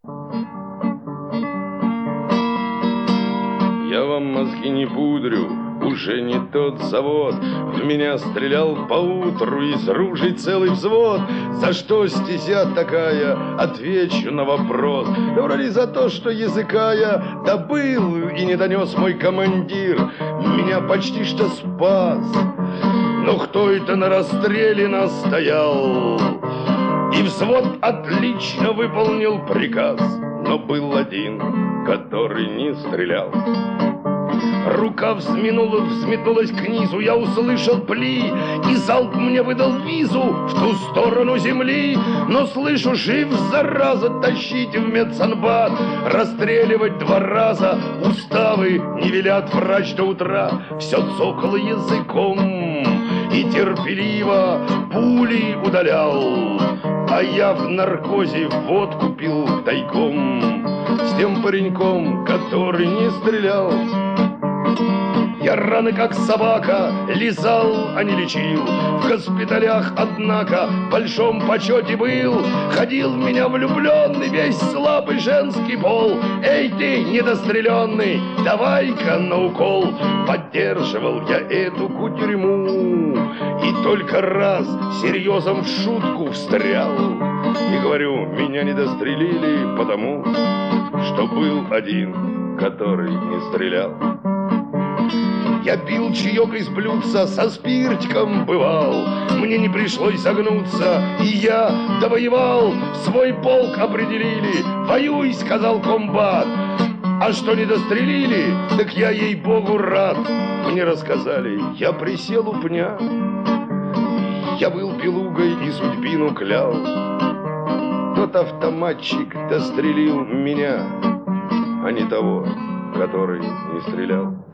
Я вам мозги не пудрю, уже не тот завод. В меня стрелял поутру из ружей целый взвод. За что стезя такая? Отвечу на вопрос. Да вроде за то, что языка я добыл и не донес мой командир. Меня почти что спас. Но кто это на расстреле настоял? И взвод отлично выполнил приказ. Но был один, который не стрелял. Рука взметнулась к низу, я услышал пли, и залп мне выдал визу в ту сторону земли. Но слышу, жив, зараза, тащить в медсанбат, расстреливать 2 раза, уставы не велят, врач до утра все цокало языком и терпеливо пули удалял. А я в наркозе водку пил тайком с тем пареньком, который не стрелял. Я раны, как собака, лизал, а не лечил. В госпиталях, однако, в большом почете был. Ходил в меня влюбленный весь слабый женский пол. Эй ты, недостреленный, давай-ка на укол. Поддерживал я эту кутерьму и только раз серьезом в шутку встрял. И говорю, меня не дострелили, потому что был один, который не стрелял. Я пил чаек из блюдца, со спиртиком бывал. Мне не пришлось согнуться, и я довоевал. Свой полк определили, воюй, сказал комбат. А что не дострелили, так я, ей-богу, рад. Мне рассказали, я присел у пня. Я был белугой и судьбину клял. Тот автоматчик дострелил меня, а не того, который не стрелял.